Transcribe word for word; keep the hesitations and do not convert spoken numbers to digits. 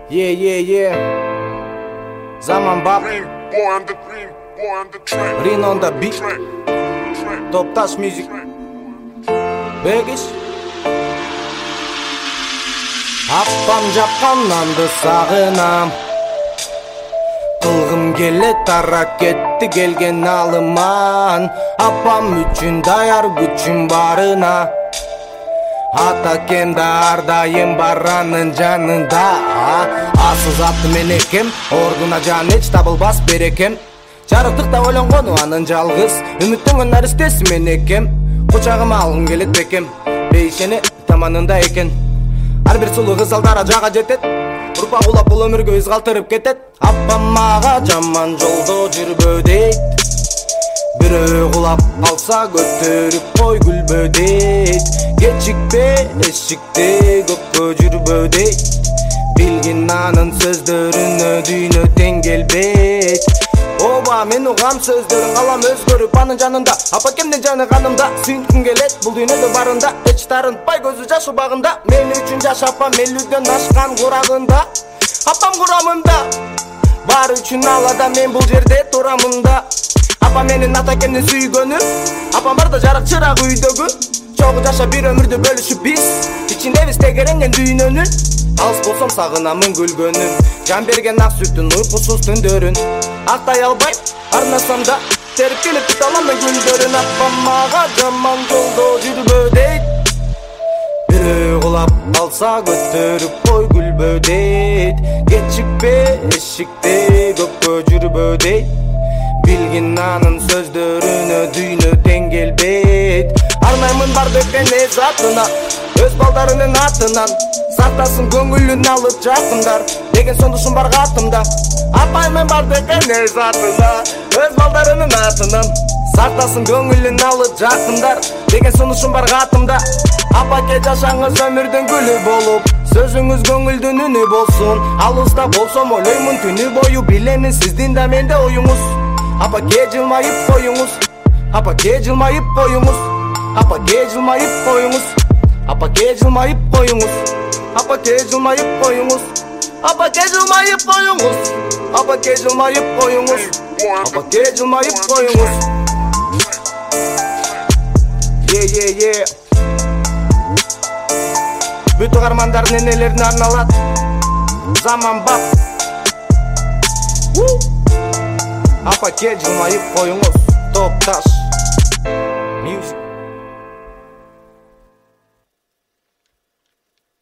Yeah, yeah, yeah. Zaman bab. Rin on the beat. Toptaş müzik. Begiş. Appam japqanandı sağınam. Kılgım gelet haraketти kelgen alımан. Appam üçün dayar güçüm barına. Ата кемда ардайым баранын жанында. Асыз атты мен экем, ордуна жан эч табылбас берекем. Жарыктыкта ойлонгону анын жалгыз, үмүттөнгөн наристеси мен экем. Кучагыма алгым келет бекем, бейшени таманында экен. Ар бир сулуу кыз алдара жага жетет, урпак улап бул өмүргө из калтырып кетет. Аппам мага жаман жолдо жүрбө дейт, бирөө кулап алса көтөрүп кой күлбө дейт. Кечикпе эшикте көпкө жүрбө дейт, билгин анын сөздөрүнө дүйнө тең келбейт. Оба мен угам сөздөрүн калам өзгөрүп анын жанында. Апа кемдин жаны канымда, сүйүнткүм келет бул дүйнөдө барында. Эч тарынтпай көзү жаш убагында, мен үчүн жашап мелүүдөн ашкан курагында. Апам курамында, баары үчүн алада мен бул жерде турамында. Апа менин ата кемдин сүйгөнү, апам барда жарык чырак үйдөгү. Чогуу жаша бир өмүрдү бөлүшүп биз, ичиндебиз тегеренген дүйнөнүн. Алыс болсом сагынамын күлгөнүн, жан берген ак сүттүн уйкусуз түндөрүн. Актай албай арнасам да, терип келип күтө алам мен күндөрүн. Апам мага жаман жолдо жүрбө дейт, бирөө кулап алса көтөрүп кой күлбө дейт. Кечикпе эшикте көпкө жүрбө дейт, билгин анын сөздөрүнө дүйнө тең келбейт. Арнаймын бар беккен эз атына, өз балдарынын атынан. Сактасын көңүлүн алып жакындар, деген сонушум бар катымда. Апаймен бар беккен эз атына, өз балдарынын атынан. Сактасын көңүлүн алып жакындар, деген сонушум бар катымда. Апаке жашаңыз өмүрдүн гүлү болуп, сөзүңүз көңүлдүн үнү болсун. Алыста болсом ойлоймун түнү бою, билемин сиздин да менде оюңуз. Апаке жылмайып коюңуз, апаке жылмайып коюңуз. Апаке жылмайып коюңуз, апаке жылмайып коюңуз. Апаке жылмайып коюңуз, апаке жылмайып коюңуз. Апаке жылмайып коюңуз, апаке жылмайып коюңуз. Е е е. Бүт угармандардын энелерине арналат. Zaman bab. Апаке жылмайып коюңуз. Топташ.